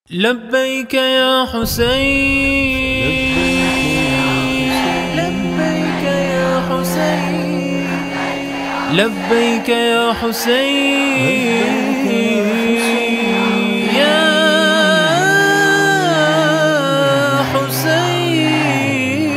لبيك يا حسين، لبيك يا حسين، لبيك يا حسين، يا حسين.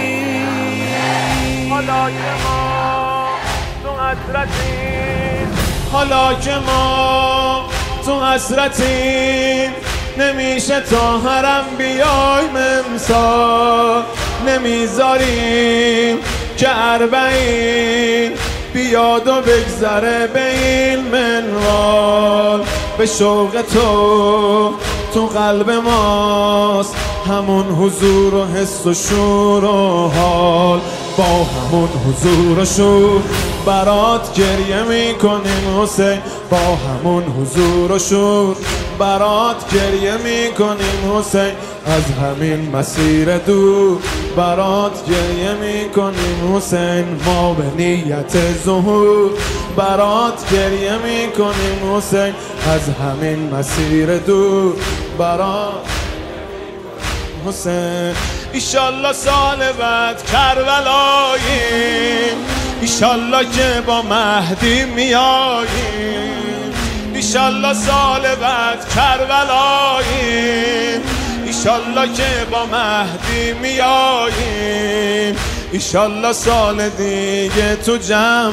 حالا که ما تو حسرتیم، حالا که ما تو حسرتیم، نمیشه تا حرم بیایم امسال، نمیذاریم که اربعین بیاد و بگذره به این منوال. به شوق تو قلب ماست همون حضور و حس و شور و حال، با همون حضور و شور برات گریه میکنیم حسین، با همون حضور و شور برات گریه میکنیم حسین، از همین مسیر دور برات گریه میکنیم حسین، ما به نیت ظهور برات گریه میکنیم حسین، از همین مسیر دور برات حسین. ایشالله سال بعد کربلاییم، ایشالله که با مهدی میاییم، ایشالله سال بعد کربلاییم، ایشالله که با مهدی میاییم، ایشالله سال دیگه تو جمع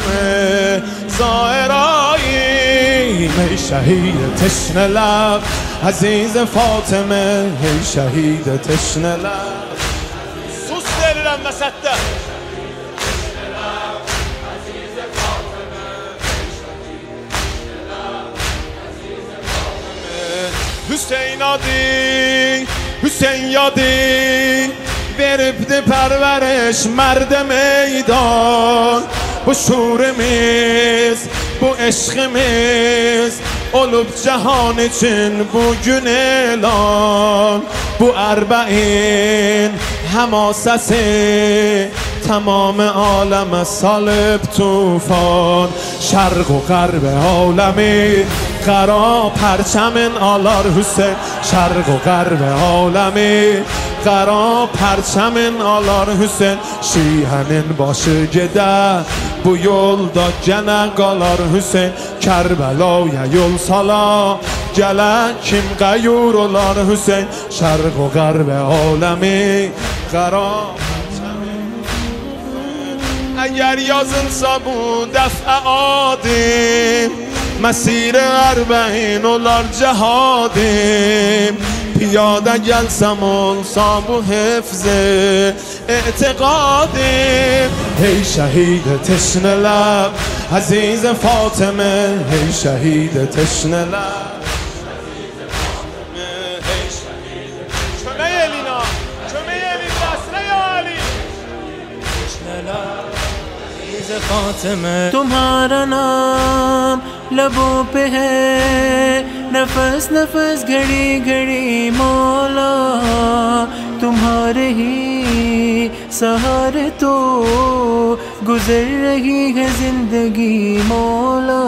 زائراییم. ای شهید تشنه لب عزیز فاطمه، ای شهید تشنه لب sus verirəm məsəddə Hüseyin adı, Hüseyin yadı veribdi pərvəriş mərdə meydan. Bu şurimiz, bu eşqimiz olub cahan için bugün elan. Bu اربعین حماسسی تمام عالم سالب توفان. شرق و غرب عالمی قرا پرچمن آلار حسین، شرق و غرب عالمی قرا پرچمن آلار Hüseyin. Şihenin başı gede bu yolda gene qalar Hüseyin, Kərbəlaya yol sala gələ kim qayur olar Hüseyin, şərq o qərb aləmi qara. Əgər yazılsa bu dəfə adim, مسیر اربعین olar cehadim, پیاده گلسم olsa bu حفظ اعتقادیم. ای شهید تشنه لب عزیز فاطمه، ای شهید تشنه لب چمه الینا، چمه الین بسره یا علی تشنه لب عزیز فاطمه. तुम्हारा नाम लबों पे है, नफस नफस घड़ी घड़ी मौला, तुम्हारे ही सहारे तो गुजर रही है जिंदगी मौला.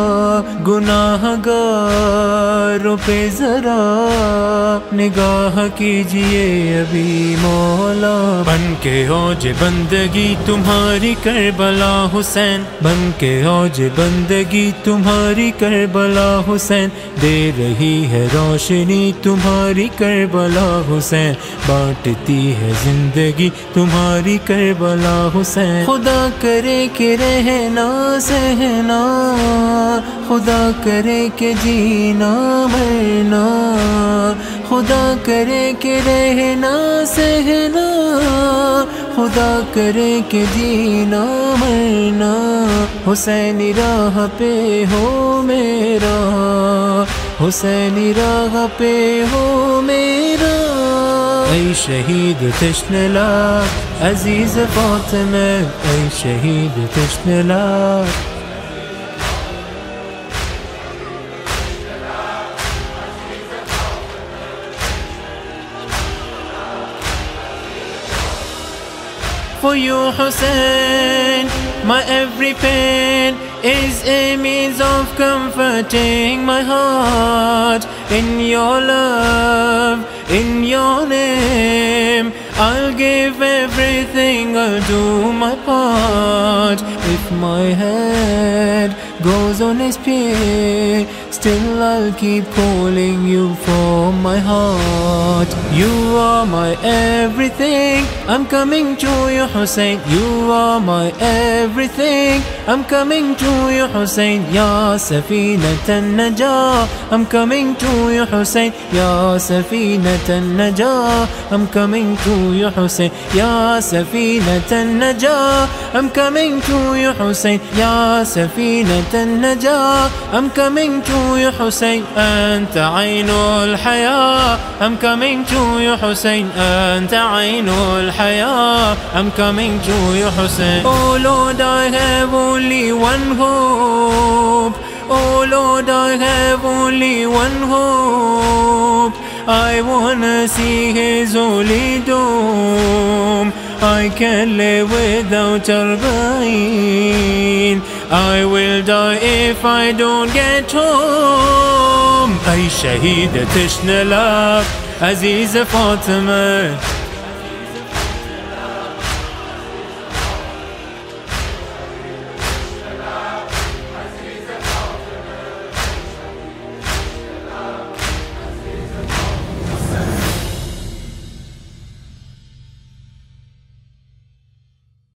गुनाहगारों पे जरा निगाह कीजिए अभी मौला. बन के औज बंदगी तुम्हारी करबला हुसैन, बन के औज बंदगी तुम्हारी करबला हुसैन, दे रही है रोशनी तुम्हारी करबला हुसैन, बांटती है जिंदगी तुम्हारी करबला हुसैन. खुदा करे कि रहना सहना, खुदा करे कि जीना मरना, खुदा करे कि रहना सहना, खुदा करे कि जीना मरना. हुसैनी राह पे हो मेरा, हुसैनी राह पे हो मेरा. ای شهید تشنه لب عزیز فاطمه، ای شهید تشنه لب. For you Hussein, my every pain is a means of comforting my heart. in your love, in your name. I'll give everything, I'll do my part. If my head goes on a spear, still I'll keep calling you from my heart. You are my everything, I'm coming to you, Hussein. You are my everything, I'm coming to you, Hussein. Ya Safinat al-Najah, I'm coming to you, Hussein. Ya Safinat al-Najah, I'm coming to you, Hussein. Ya Safinat al-Najah, I'm coming to you, Hussein. Ya Safinat al-Najah, I'm coming to you, Hussein. Anta aynul haya, I'm coming to you, Hussein. Anta aynul haya, I'm coming to you, Hussein. Oh Lord, I have only one hope. Oh Lord, I have only one hope. I wanna see his holy dome. I can't live without Arba'in. I will die if I don't get home. Ay shahida tishna lak, Aziza Fatima.